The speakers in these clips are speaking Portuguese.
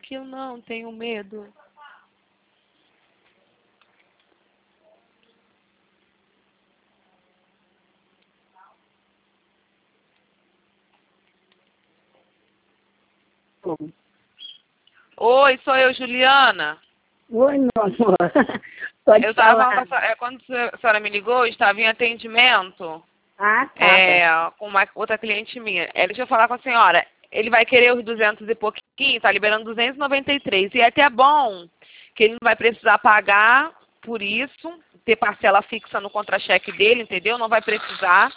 que eu não tenho medo. Oi, sou eu, Juliana. Oi, meu amor. Pode Eu estava falar. quando a senhora me ligou, eu estava em atendimento com uma outra cliente minha. Deixa eu falar com a senhora. Ele vai querer os 200 e pouquinho, tá liberando 293. E é até bom que ele não vai precisar pagar por isso, ter parcela fixa no contra-cheque dele, entendeu? Não vai precisar.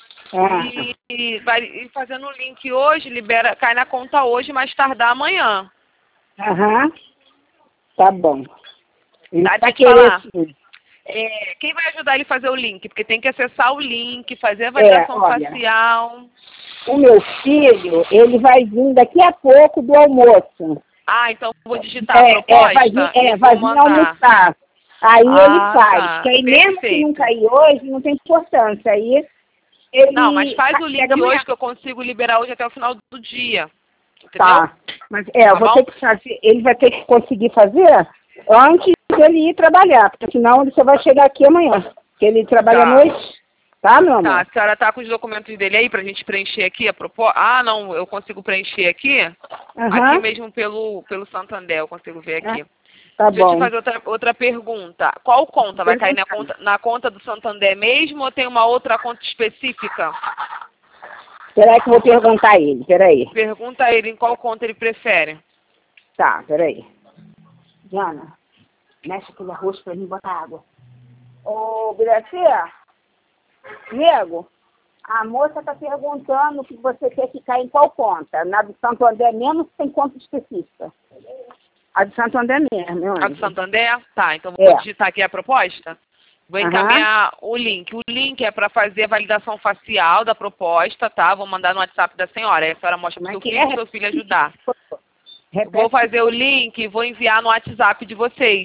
E vai ir fazendo o link hoje, cai na conta hoje, mais tardar amanhã. Aham. Tá bom. Ele Tá, vai deixa eu te falar. sim. Quem vai ajudar ele a fazer o link? Porque tem que acessar o link, fazer a validação facial. O meu filho, ele vai vir daqui a pouco do almoço. Ah, então eu vou digitar a proposta vai vir almoçar. Aí ele faz. Tá. Que aí mesmo que não cair hoje, não tem importância. Aí ele... Não, mas faz o link hoje que eu consigo liberar hoje até o final do dia. Entendeu? Tá. Mas eu vou ter que fazer, ele vai ter que conseguir fazer antes dele ir trabalhar, porque senão ele só vai chegar aqui amanhã. Porque ele trabalha à noite. Tá, meu amor? Tá, a senhora tá com os documentos dele aí pra gente preencher aqui a proposta? Ah, não, eu consigo preencher aqui? Aqui mesmo pelo Santander, eu consigo ver aqui. Tá Deixa bom. eu te fazer outra pergunta. Qual conta? Vai cair na conta do Santander mesmo ou tem uma outra conta específica? Peraí que eu vou perguntar a ele, peraí. Pergunta a ele em qual conta ele prefere. Tá, peraí. Diana, mexe aquele arroz pra mim botar água. Ô, Biracê, nego, a moça tá perguntando que você quer que caia em qual conta. Na do Santander mesmo tem conta específica? A do Santander mesmo, meu anjo. A do Santander? Tá, então vou digitar aqui a proposta. Vou encaminhar o link. O link é para fazer a validação facial da proposta, tá? Vou mandar no WhatsApp da senhora. Aí a senhora mostra pro seu filho ajudar. Vou fazer o link e vou enviar no WhatsApp de vocês.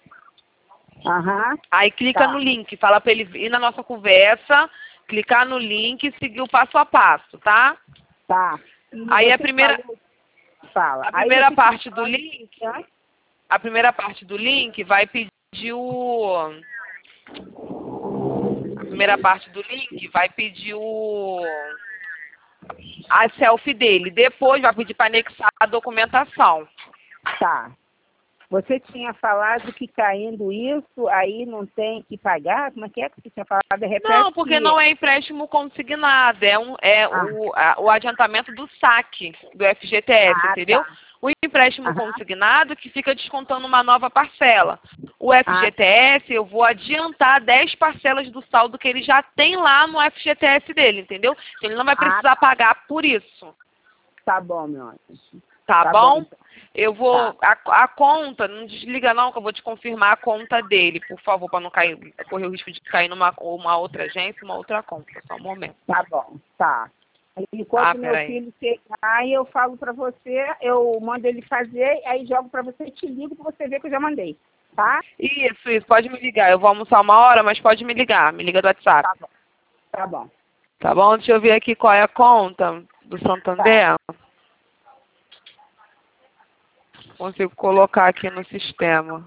Aí clica no link, fala para ele ir na nossa conversa, clicar no link e seguir o passo a passo, tá? Tá. Aí a primeira parte do link, a primeira parte do link vai pedir a selfie dele. Depois vai pedir para anexar a documentação. Tá. Você tinha falado que caindo isso, aí não tem que pagar? Como é que você tinha falado? Não, porque não é empréstimo consignado, o adiantamento do saque do FGTS, entendeu? Tá. O empréstimo consignado que fica descontando uma nova parcela. O FGTS, eu vou adiantar 10 parcelas do saldo que ele já tem lá no FGTS dele, entendeu? Ele não vai precisar pagar por isso. Tá bom, meu anjo. Tá bom? Eu vou... A conta, não desliga não, que eu vou te confirmar a conta dele, por favor, para não correr o risco de cair numa outra agência, uma outra conta. Só um momento. Tá bom, tá. Enquanto meu filho chegar, eu falo para você, eu mando ele fazer, aí jogo para você e te ligo para você ver que eu já mandei, tá? Isso, pode me ligar. Eu vou almoçar 1 hora, mas pode me ligar. Me liga do WhatsApp. Tá bom. Tá bom. Tá bom? Deixa eu ver aqui qual é a conta do Santander. Consigo colocar aqui no sistema.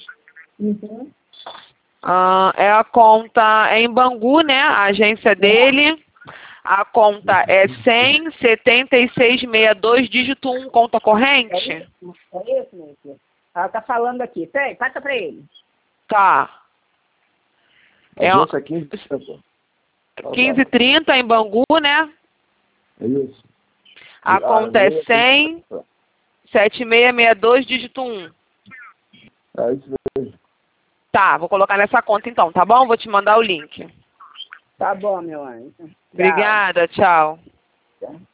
É a conta em Bangu, né? A agência dele. A conta é 100-7662, dígito 1, conta corrente? É isso, meu filho. Ela tá falando aqui. Peraí, passa pra ele. Tá. Agência 1530. 1530 em Bangu, né? É isso. A conta é 100-7662, dígito 1. É isso mesmo. Tá, vou colocar nessa conta então, tá bom? Vou te mandar o link. Tá bom, meu anjo. Obrigada, tchau. Tchau.